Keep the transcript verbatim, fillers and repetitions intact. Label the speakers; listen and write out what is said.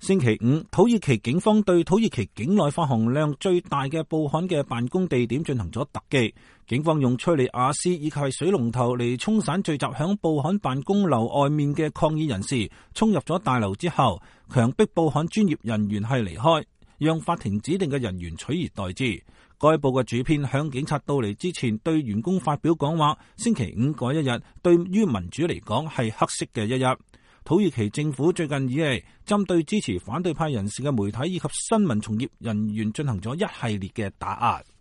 Speaker 1: 星期五，土耳其警方對土耳其境內發行量最大嘅報刊嘅辦公地點進行咗突擊。警方用催淚瓦斯以及水龍頭嚟沖散聚集響報刊辦公樓外面嘅抗議人士，衝入咗大樓之後，強迫報刊專業人員係離開，讓法庭指定嘅人員取而代之。該報嘅主編響警察到嚟之前對員工發表講話，星期五嗰一日對於民主嚟講係黑色嘅一日。土耳其政府最近以嚟針對支持反對派人士嘅媒體以及新聞從業人員進行咗一系列嘅打壓。